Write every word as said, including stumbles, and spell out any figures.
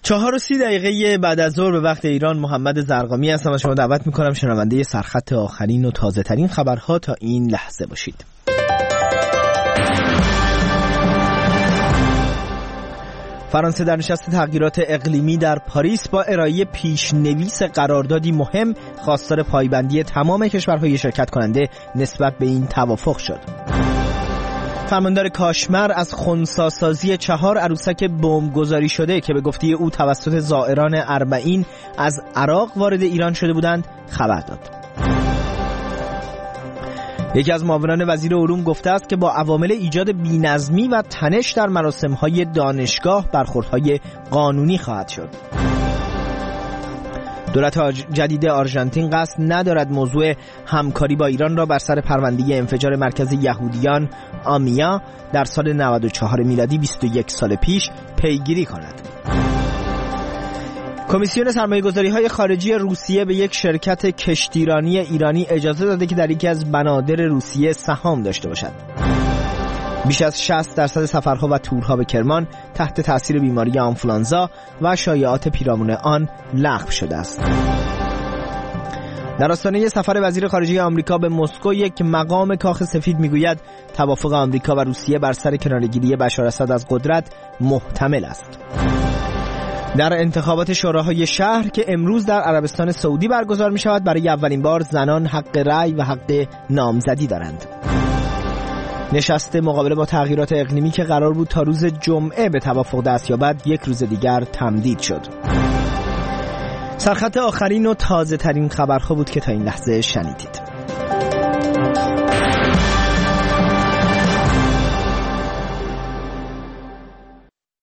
چهار و سی دقیقه بعد از ظهر به وقت ایران، محمد زرقامی هستم و شما دعوت میکنم شنونده سرخط آخرین و تازه ترین خبرها تا این لحظه باشید. فرانسه در نشست تغییرات اقلیمی در پاریس با ارائه پیشنویس قراردادی مهم خواستار پایبندی تمام کشورهای شرکت کننده نسبت به این توافق شد. فرماندار کاشمر از خنثی‌سازی چهار عروسک بمبگذاری شده که به گفته او توسط زائران اربعین از عراق وارد ایران شده بودند خبر داد. یکی از معاونان وزیر علوم گفته است که با عوامل ایجاد بی‌نظمی و تنش در مراسم‌های دانشگاه برخوردهای قانونی خواهد شد. دولت جدید آرژانتین قصد ندارد موضوع همکاری با ایران را بر سر پرونده انفجار مرکز یهودیان آمیا در سال نود و چهار میلادی بیست و یک سال پیش پیگیری کند. کمیسیون سرمایه‌گذاری‌های خارجی روسیه به یک شرکت کشتیرانی ایرانی اجازه داده که در یکی از بنادر روسیه سهام داشته باشد. بیش از شصت درصد سفرها و تورها به کرمان تحت تأثیر بیماری آنفولانزا و شایعات پیرامون آن لغو شده است. در آستانه سفر وزیر خارجه آمریکا به مسکو، یک مقام کاخ سفید میگوید توافق آمریکا و روسیه بر سر کناره‌گیری بشار اسد از قدرت محتمل است. در انتخابات شوراهای شهر که امروز در عربستان سعودی برگزار می شود، برای اولین بار زنان حق رأی و حق نامزدی دارند. نشست مقابله با تغییرات اقلیمی که قرار بود تا روز جمعه به توافق دست یابد، یک روز دیگر تمدید شد. سرخط آخرین و تازه ترین خبرها بود که تا این لحظه شنیدید.